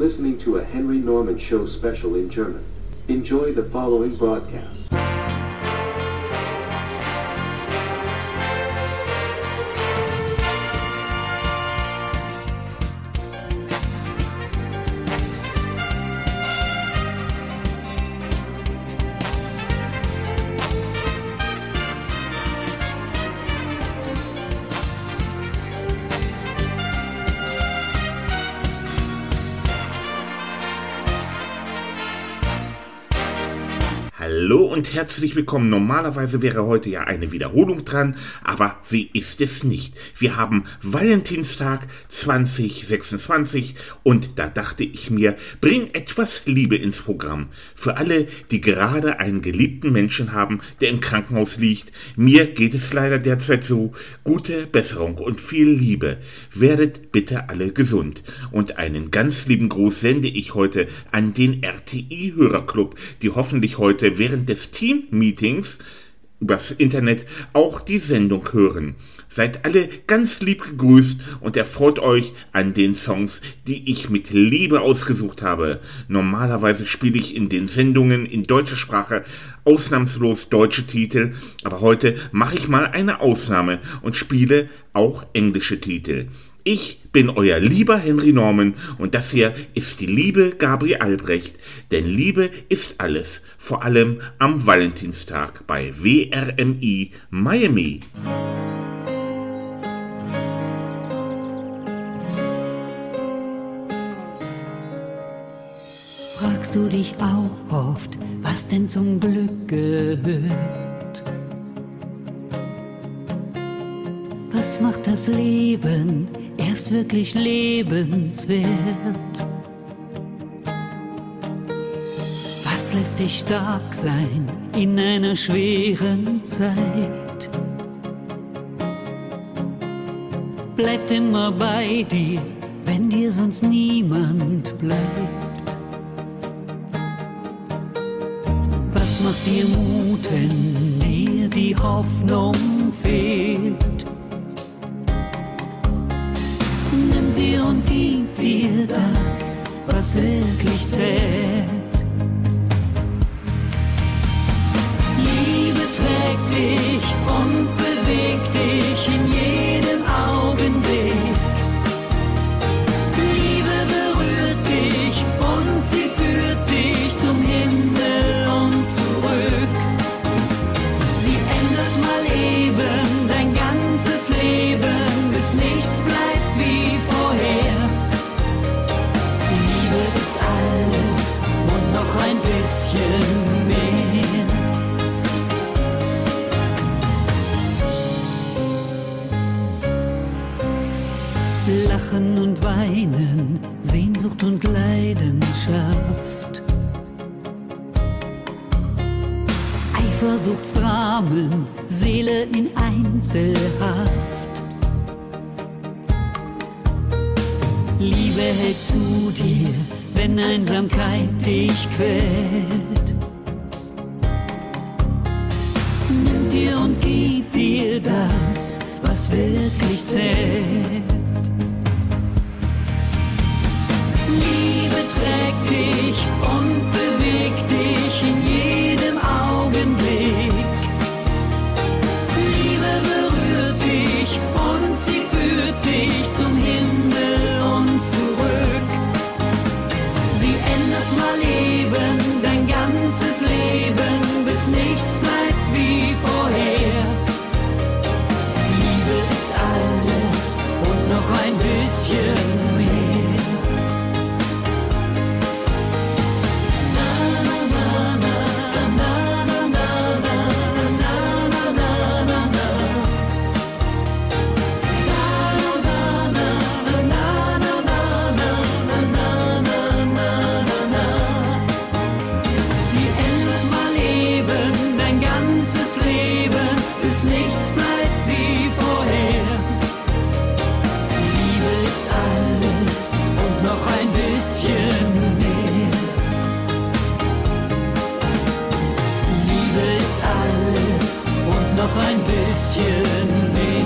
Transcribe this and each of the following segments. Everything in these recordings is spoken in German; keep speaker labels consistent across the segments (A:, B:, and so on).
A: listening to a Henry Norman Show special in German. Enjoy the following broadcast.
B: Hallo und herzlich willkommen. Normalerweise wäre heute ja eine Wiederholung dran, aber sie ist es nicht. Wir haben Valentinstag 2026 und da dachte ich mir, bring etwas Liebe ins Programm. Für alle, die gerade einen geliebten Menschen haben, der im Krankenhaus liegt. Mir geht es leider derzeit so. Gute Besserung und viel Liebe. Werdet bitte alle gesund. Und einen ganz lieben Gruß sende ich heute an den RTI-Hörerclub, die hoffentlich heute während des Team-Meetings übers Internet auch die Sendung hören. Seid alle ganz lieb gegrüßt und erfreut euch an den Songs, die ich mit Liebe ausgesucht habe. Normalerweise spiele ich in den Sendungen in deutscher Sprache ausnahmslos deutsche Titel, aber heute mache ich mal eine Ausnahme und spiele auch englische Titel. Ich bin euer lieber Henry Norman und das hier ist die liebe Gabriel Albrecht, denn Liebe ist alles, vor allem am Valentinstag bei WRMI Miami.
C: Fragst du dich auch oft, was denn zum Glück gehört? Was macht das Leben erst wirklich lebenswert? Was lässt dich stark sein in einer schweren Zeit? Bleibt immer bei dir, wenn dir sonst niemand bleibt. Was macht dir Mut, wenn dir die Hoffnung fehlt? Nimm dir und gib dir das, was wirklich zählt. Liebe trägt dich und bewegt dich in jedem Augenblick. Liebe berührt dich und sie führt dich zum Himmel und zurück. Sie ändert mal eben dein ganzes Leben, bis nichts bleibt wie vorher. Liebe ist alles und noch ein bisschen mehr. Lachen und Weinen, Sehnsucht und Leidenschaft, Eifersuchtsdramen, Seele in Einzelhaft. Liebe hält zu dir, wenn Einsamkeit dich quält. Nimm dir und gib dir das, was wirklich zählt. Liebe trägt dich und bewegt dich in jedem Augenblick. Liebe berührt dich und sie führt dich zum Himmel und zurück. Sie ändert mal eben dein ganzes Leben, bis nichts bleibt wie vorher. Liebe ist alles und noch ein bisschen mehr. Nichts bleibt wie vorher. Liebe ist alles und noch ein bisschen mehr. Liebe ist alles und noch ein bisschen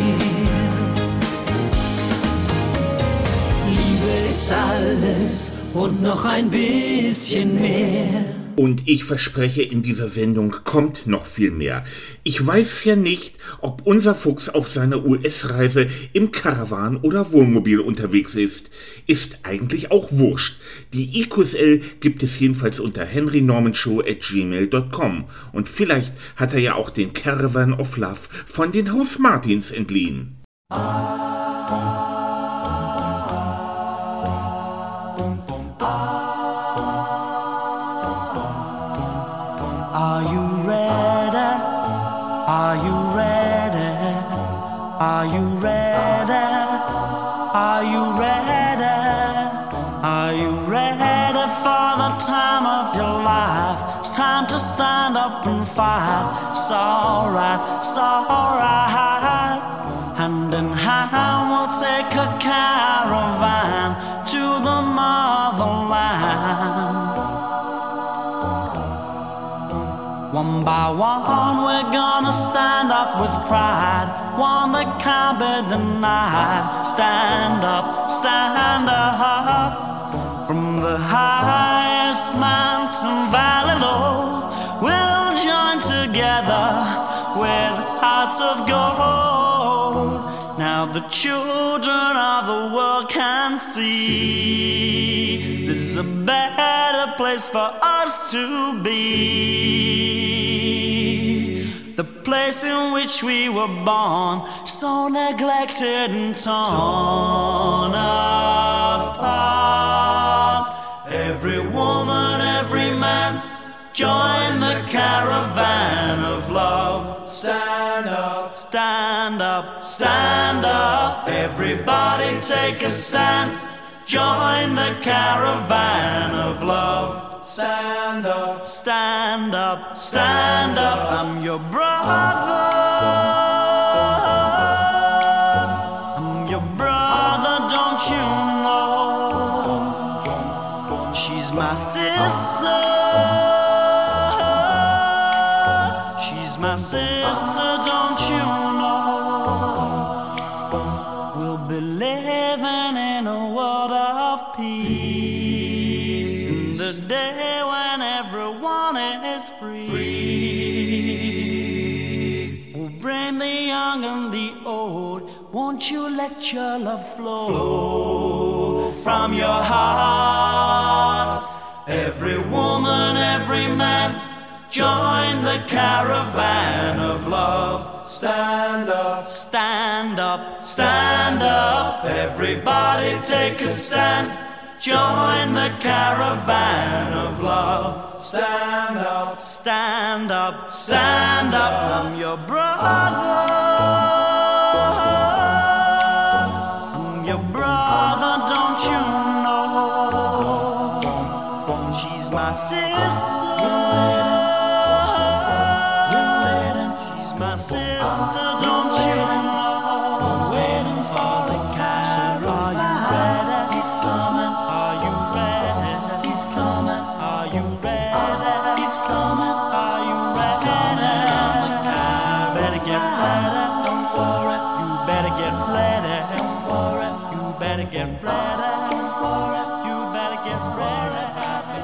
C: mehr. Liebe ist alles und noch ein bisschen mehr.
B: Und ich verspreche, in dieser Sendung kommt noch viel mehr. Ich weiß ja nicht, ob unser Fuchs auf seiner US-Reise im Caravan oder Wohnmobil unterwegs ist. Ist eigentlich auch wurscht. Die IQSL gibt es jedenfalls unter henrynormanshow@gmail.com. Und vielleicht hat er ja auch den Caravan of Love von den Haus Martins entliehen.
C: Are you ready? Are you ready? Are you ready? Are you ready? Are you ready for the time of your life? It's time to stand up and fight. It's alright, it's alright. Hand in hand we'll take a caravan to the motherland. One by one we're gonna stand up with pride, one that can't be denied. Stand up, stand up. From the highest mountain valley low, we'll join together with hearts of gold. Now the children of the world can see this is a better place for us to be. The place in which we were born, so neglected and torn apart. Every woman, every man, join the caravan of love. Stand up, stand up, stand up. Everybody take a stand. Join the caravan of love. Stand up, stand up, stand up. I'm your brother. I'm your brother, don't you know? She's my sister. She's my sister, don't you know? We'll be living in a world of peace, in the day when everyone is free. We'll bring the young and the old. Won't you let your love flow from your heart? Every woman, every man, join the caravan of love. Stand up, stand up, stand up. Everybody take a stand. Join the caravan of love. Stand up, stand up, stand up. I'm your brother. I'm your brother, don't you know? She's my sister. She's my sister, don't you know? Waiting for the caravan. So are you ready? He's coming. Are you ready? He's coming. Are you ready? He's coming. Are you ready? Better get ready. Don't worry. You better get ready. Don't worry. You better get ready. Don't worry. You better get ready. The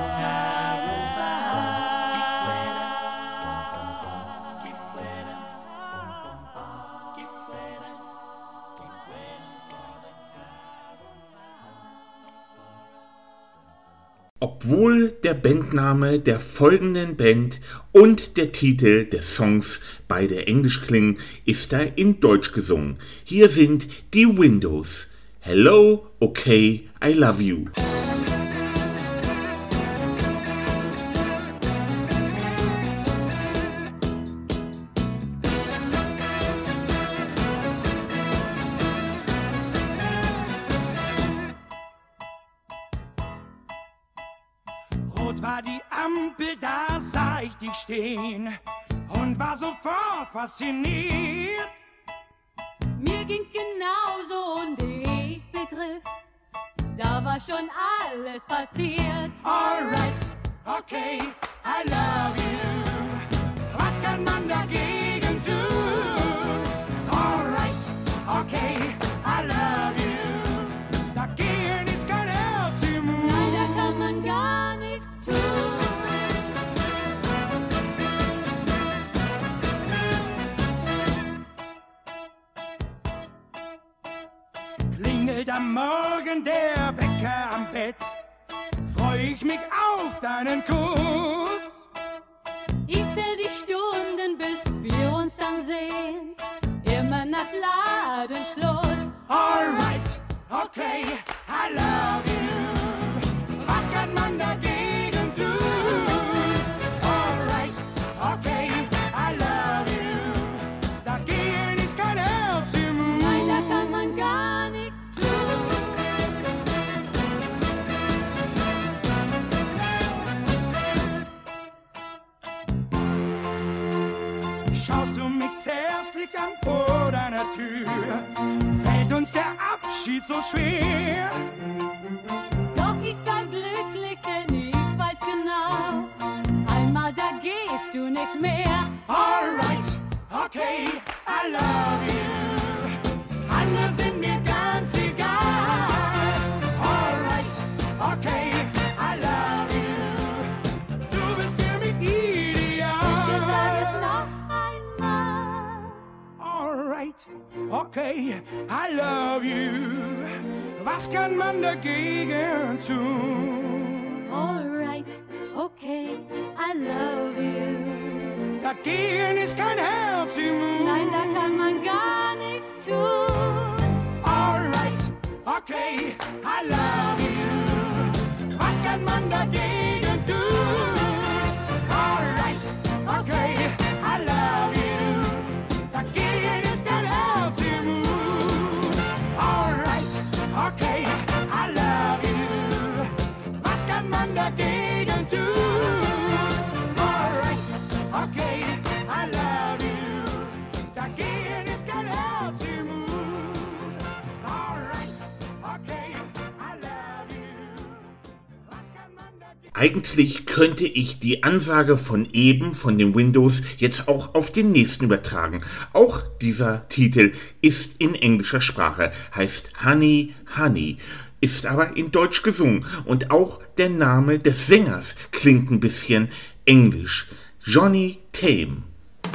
B: Obwohl der Bandname der folgenden Band und der Titel des Songs beide englisch klingen, ist er in Deutsch gesungen. Hier sind die Windows. Hello, okay, I love you.
D: War die Ampel, da sah ich dich stehen und war sofort fasziniert.
E: Mir ging's genauso und ich begriff, da war schon alles passiert.
D: Alright, okay, I love you. Was kann man dagegen tun? Alright, okay, I love you. Dagegen ist kein Herz immun.
E: Nein, da kann
D: am Morgen der Wecker am Bett, freu ich mich auf deinen Kuss.
E: Ich zähl die Stunden, bis wir uns dann sehen, immer nach Ladenschluss.
D: Alright, okay, I love you. Was kann man dagegen tun? Alright, okay, I love you. Dagegen ist kein Herz immun.
E: Nein, da kann man gar nichts tun.
D: Schaust du mich zärtlich an vor deiner Tür, fällt uns der Abschied so schwer.
E: Doch ich bleib glücklich, denn ich weiß genau, einmal da gehst du nicht mehr.
D: Alright, okay, I love you. Andere sind mir ganz egal. Alright, okay, I love you. Du bist für mich ideal.
E: Ich sag es noch einmal.
D: Alright, okay, I love you. Was kann man dagegen tun?
E: Alright, okay, I love you.
D: Dagegen ist kein Herz immun.
E: Nein, da kann man gar nichts tun.
D: Alright, okay, I love you. Was kann man dagegen tun? Alright, okay, I love you. Dagegen ist kein Herz immun. Alright, okay, I love you. Was kann man dagegen tun? Alright, okay, I love you. Dagegen ist kein Herz immun. Alright, okay, I love you. Was kann man dagegen...
B: Eigentlich könnte ich die Ansage von eben von dem Windows jetzt auch auf den nächsten übertragen. Auch dieser Titel ist in englischer Sprache, heißt Honey, Honey, ist aber in Deutsch gesungen und auch der Name des Sängers klingt ein bisschen englisch. Johnny Tame.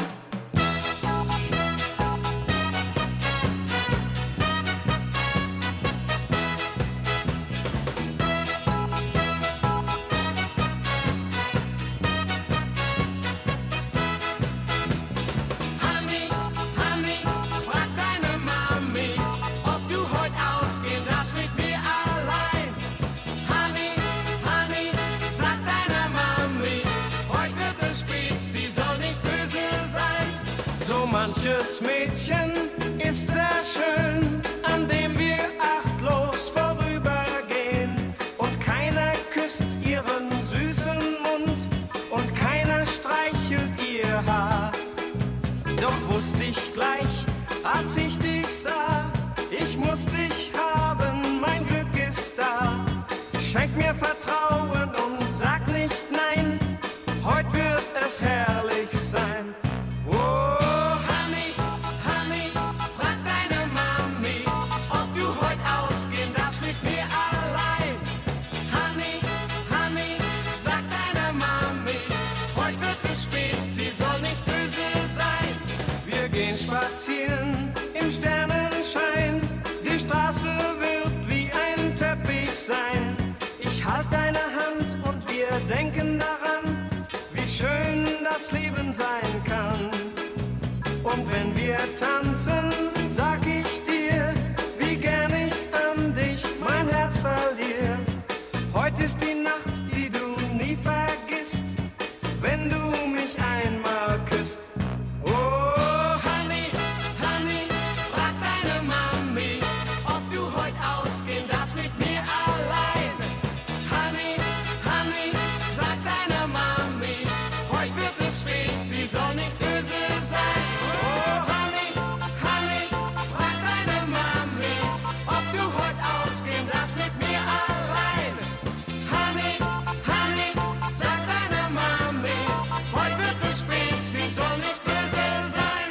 C: Honey, Honey, frag deine Mami, ob du heut ausgehen darfst mit mir allein. Honey, Honey, sag deiner Mami, heut wird es spät, sie soll nicht böse sein.
D: So manches Mädchen ist sehr schön, an dem wir achtlos vorübergehen. Und keiner küsst ihren süßen Mund und keiner streichelt ihr Haar. Doch wusste ich gleich, als ich dich sah, ich muss dich haben, mein Glück ist da. Schenk mir Vertrauen und sag nicht nein, heut wird es herrlich sein. Oh,
C: Honey, Honey, frag deine Mami, ob du heut ausgehen darfst mit mir allein. Honey, Honey, sag deiner Mami, heut wird es spät, sie soll nicht böse sein.
D: wir gehen spazieren im Sternenschein, die Straße wird wie ein Teppich sein. Ich halt deine Hand und wir denken daran, wie schön das Leben sein kann. Und wenn wir tanzen, sag ich dir, wie gern ich an dich mein Herz verliere. Heute ist die Nacht, die du nie vergisst, wenn du mich einmal küsst. Oh,
C: Honey, Honey, frag deine Mami, ob du heut ausgehen darfst mit mir allein. Honey, Honey, sag deiner Mami, heut wird es spät, sie soll nicht böse sein. Oh, Honey, Honey, frag deine Mami, ob du heut ausgehen darfst mit mir allein. Honey, Honey, sag deiner Mami, heut wird es spät, sie soll nicht böse sein.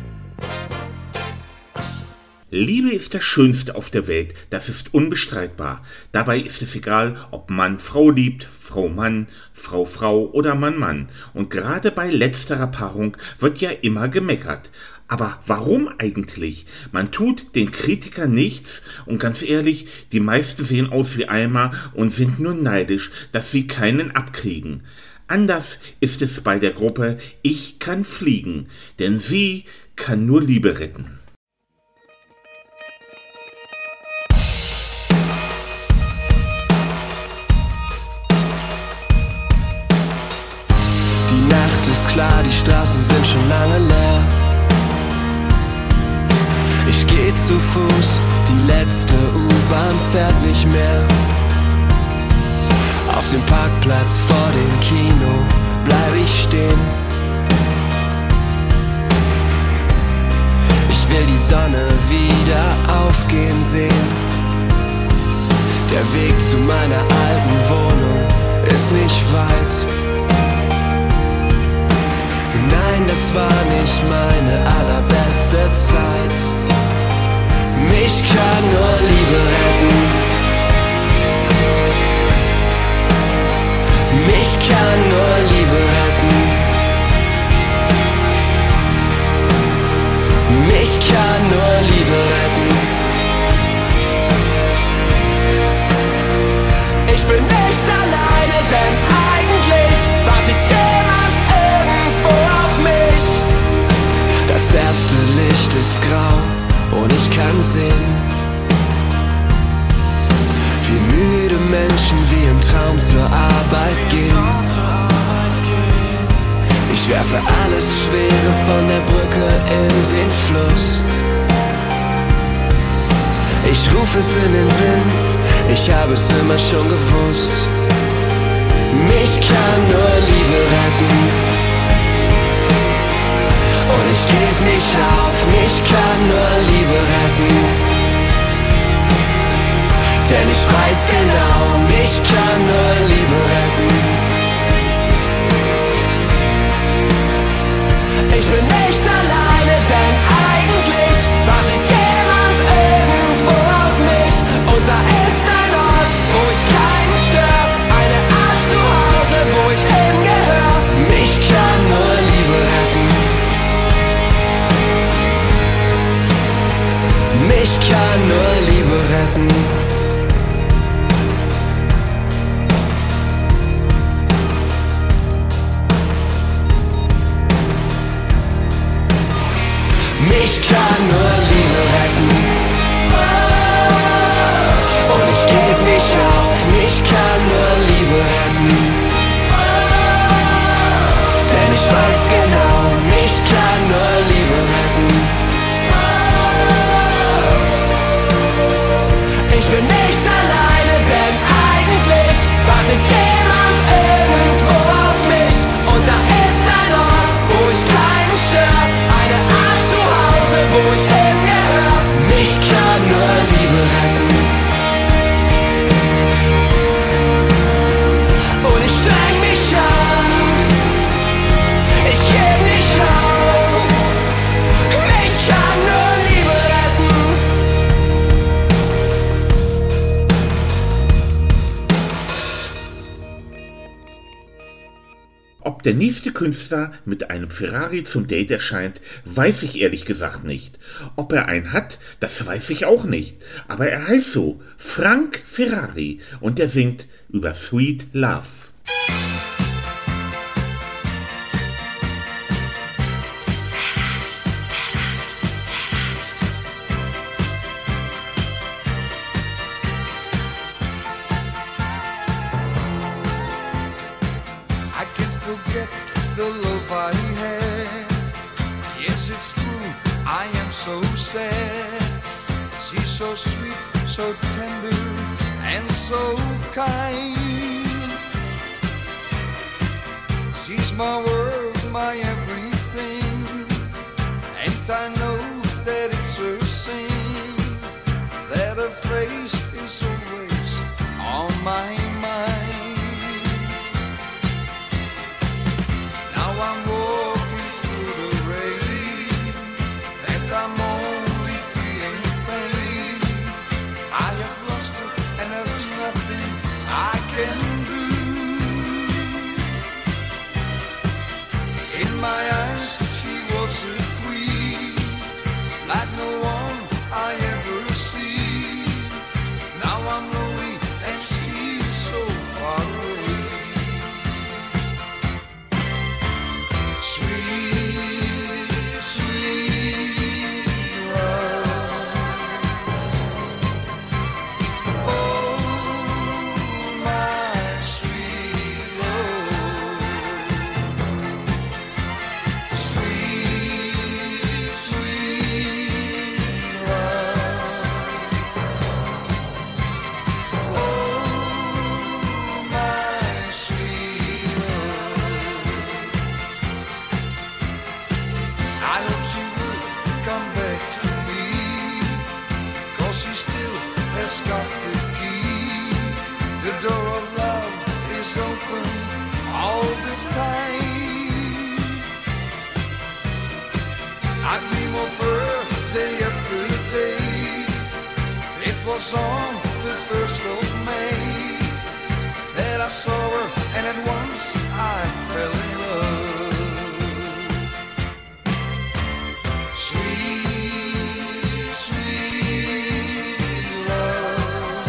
B: Liebe ist das Schönste auf der Welt, das ist unbestreitbar. Dabei ist es egal, ob Mann Frau liebt, Frau Mann, Frau Frau oder Mann Mann. Und gerade bei letzterer Paarung wird ja immer gemeckert. Aber warum eigentlich? Man tut den Kritikern nichts und ganz ehrlich, die meisten sehen aus wie Eimer und sind nur neidisch, dass sie keinen abkriegen. Anders ist es bei der Gruppe Ich kann fliegen, denn sie kann nur Liebe retten.
F: Die Nacht ist klar, die Straßen sind schon lange leer. Ich geh zu Fuß, die letzte U-Bahn fährt nicht mehr. Auf dem Parkplatz vor dem Kino bleib ich stehen. Ich will die Sonne wieder aufgehen sehen. Der Weg zu meiner alten Wohnung ist nicht weit. Nein, das war nicht meine allerbeste Zeit. Mich kann nur Liebe retten. Mich kann nur Liebe retten. Mich kann nur Liebe retten. Ich bin nicht alleine, denn eigentlich wartet jemand irgendwo auf mich. Das erste Licht ist grau und ich kann sehen, wie müde Menschen wie im Traum zur Arbeit gehen. Ich werfe alles Schwere von der Brücke in den Fluss. Ich rufe es in den Wind, ich habe es immer schon gewusst. Mich kann nur Liebe retten. Und ich geb nicht auf, mich kann nur Liebe retten. Denn ich weiß genau, mich kann nur Liebe retten. Ich bin nicht alleine, denn eigentlich wartet jemand irgendwo auf mich. Und da ist ein Ort, wo ich keinen stör, eine Art Zuhause, wo ich hingehör. Mich kann nur Liebe retten. Mich kann nur Liebe retten. Mich kann nur Liebe retten. Und ich geb nicht auf, mich kann nur Liebe retten. Denn ich weiß genau, mich kann nur Liebe retten. Ich bin nicht alleine, denn eigentlich wartet jemand irgendwo auf mich. Und da ist ein Ort, wo ich keinen stör, eine Art Zuhause, wo ich hingehör. Mich kann nur Liebe retten. Und ich streng mich an, ich geb nicht auf. Mich kann nur Liebe retten.
B: Ob der nächste Künstler mit einem Ferrari zum Date erscheint, weiß ich ehrlich gesagt nicht. Ob er einen hat, das weiß ich auch nicht. Aber er heißt so, Frank Ferrari, und er singt über Sweet Love.
G: I can't forget the love I had. Yes, it's true, I am so sad. She's so sweet, so tender, and so kind. She's my world, my everything. And I know that it's her sin, that her face is always on my mind. I'm walking through the rain, and I'm only feeling pain. I have lost her, and there's nothing I can do. In my eyes, she was a queen, eyes open all the time. I dream of her day after day. It was on the 1st of May that I saw her, and at once I fell in love. Sweet, sweet love.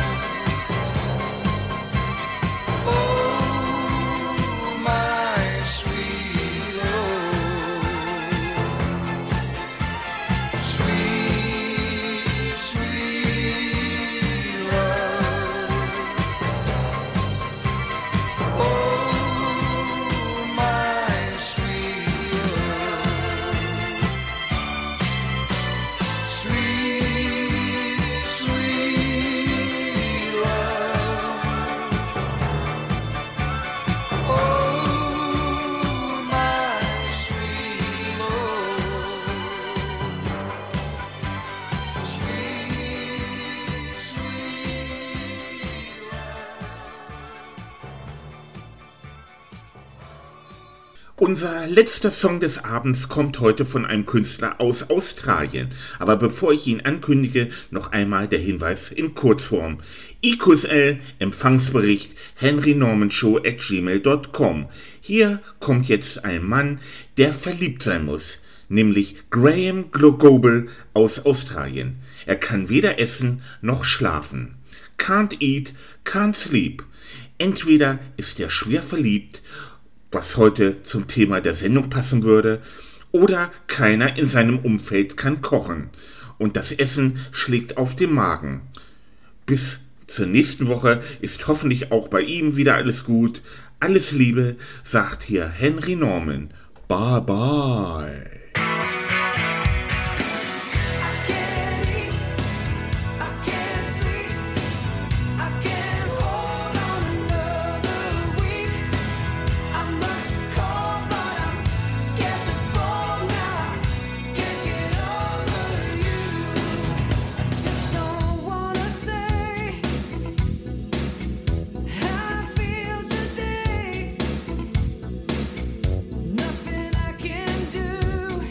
G: Oh, my sweet love. Sweet, sweet love. Oh, my sweet love. Sweet, sweet love. Oh, my sweet love. Sweet, sweet love.
B: Unser letzter Song des Abends kommt heute von einem Künstler aus Australien. Aber bevor ich ihn ankündige, noch einmal der Hinweis in Kurzform. IQSL, Empfangsbericht henrynormanshow@gmail.com. Hier kommt jetzt ein Mann, der verliebt sein muss, nämlich Graham Global aus Australien. Er kann weder essen noch schlafen. Can't eat, can't sleep. Entweder ist er schwer verliebt, was heute zum Thema der Sendung passen würde, oder keiner in seinem Umfeld kann kochen und das Essen schlägt auf den Magen. Bis zur nächsten Woche ist hoffentlich auch bei ihm wieder alles gut. Alles Liebe, sagt hier Henry Norman. Bye bye.
C: Nothing I can do.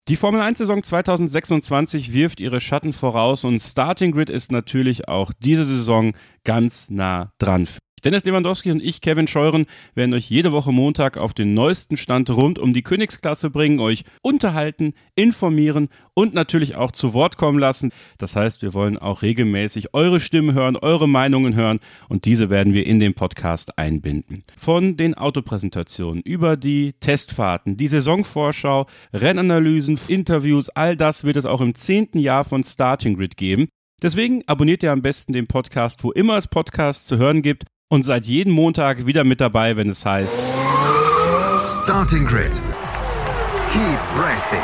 H: Die Formel-1-Saison 2026 wirft ihre Schatten voraus und Starting Grid ist natürlich auch diese Saison ganz nah dran. Dennis Lewandowski und ich, Kevin Scheuren, werden euch jede Woche Montag auf den neuesten Stand rund um die Königsklasse bringen, euch unterhalten, informieren und natürlich auch zu Wort kommen lassen. Das heißt, wir wollen auch regelmäßig eure Stimmen hören, eure Meinungen hören und diese werden wir in den Podcast einbinden. Von den Autopräsentationen über die Testfahrten, die Saisonvorschau, Rennanalysen, Interviews, all das wird es auch im 10. Jahr von Starting Grid geben. Deswegen abonniert ihr am besten den Podcast, wo immer es Podcasts zu hören gibt. Und seid jeden Montag wieder mit dabei, wenn es heißt
I: Starting Grid. Keep racing.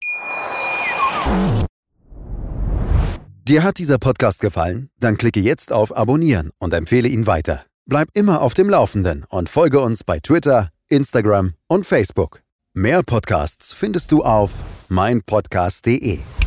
I: Dir hat dieser Podcast gefallen? Dann klicke jetzt auf Abonnieren und empfehle ihn weiter. Bleib immer auf dem Laufenden und folge uns bei Twitter, Instagram und Facebook. Mehr Podcasts findest du auf meinpodcast.de.